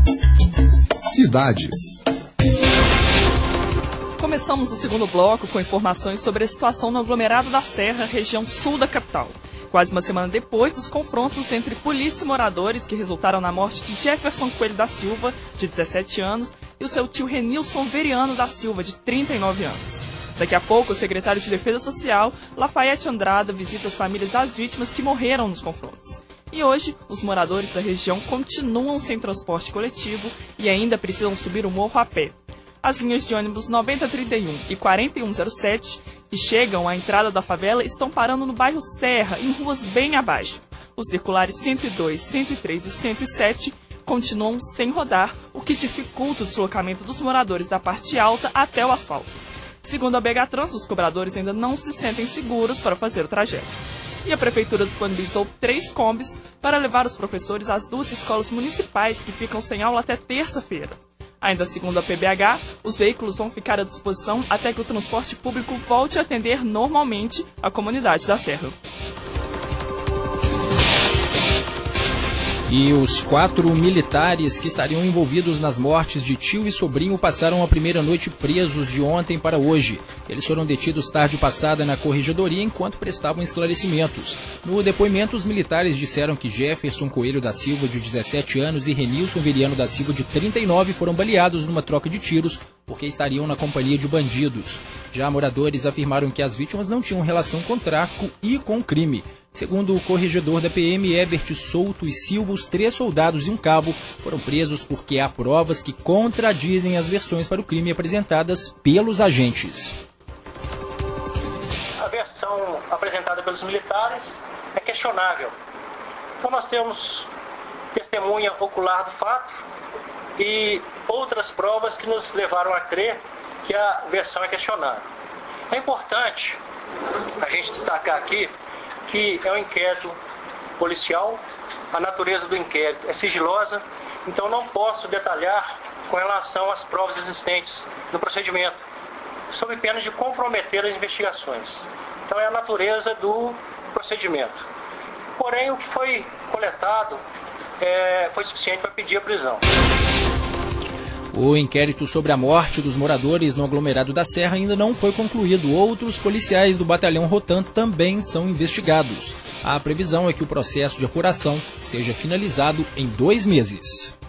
Cidades. Começamos o segundo bloco com informações sobre a situação no aglomerado da Serra, região sul da capital. Quase uma semana depois dos confrontos entre polícia e moradores que resultaram na morte de Jefferson Coelho da Silva, de 17 anos, e o seu tio Renilson Veriano da Silva, de 39 anos. Daqui a pouco, o secretário de Defesa Social, Lafayette Andrada, visita as famílias das vítimas que morreram nos confrontos. E hoje, os moradores da região continuam sem transporte coletivo e ainda precisam subir o morro a pé. As linhas de ônibus 9031 e 4107, que chegam à entrada da favela, estão parando no bairro Serra, em ruas bem abaixo. Os circulares 102, 103 e 107 continuam sem rodar, o que dificulta o deslocamento dos moradores da parte alta até o asfalto. Segundo a BH Trans, os cobradores ainda não se sentem seguros para fazer o trajeto. E a prefeitura disponibilizou 3 combis para levar os professores às 2 escolas municipais que ficam sem aula até terça-feira. Ainda segundo a PBH, os veículos vão ficar à disposição até que o transporte público volte a atender normalmente a comunidade da Serra. E os 4 militares que estariam envolvidos nas mortes de tio e sobrinho passaram a primeira noite presos de ontem para hoje. Eles foram detidos tarde passada na corregedoria enquanto prestavam esclarecimentos. No depoimento, os militares disseram que Jefferson Coelho da Silva, de 17 anos, e Renilson Veriano da Silva, de 39, foram baleados numa troca de tiros porque estariam na companhia de bandidos. Já moradores afirmaram que as vítimas não tinham relação com tráfico e com crime. Segundo o corregedor da PM, Herbert Souto e Silva, os 3 soldados e um cabo foram presos porque há provas que contradizem as versões para o crime apresentadas pelos agentes. A versão apresentada pelos militares é questionável. Então nós temos testemunha ocular do fato e outras provas que nos levaram a crer que a versão é questionável. É importante a gente destacar aqui que é um inquérito policial, a natureza do inquérito é sigilosa, então não posso detalhar com relação às provas existentes no procedimento, sob pena de comprometer as investigações. Então é a natureza do procedimento. Porém, o que foi coletado foi suficiente para pedir a prisão. O inquérito sobre a morte dos moradores no aglomerado da Serra ainda não foi concluído. Outros policiais do batalhão Rotan também são investigados. A previsão é que o processo de apuração seja finalizado em 2 meses.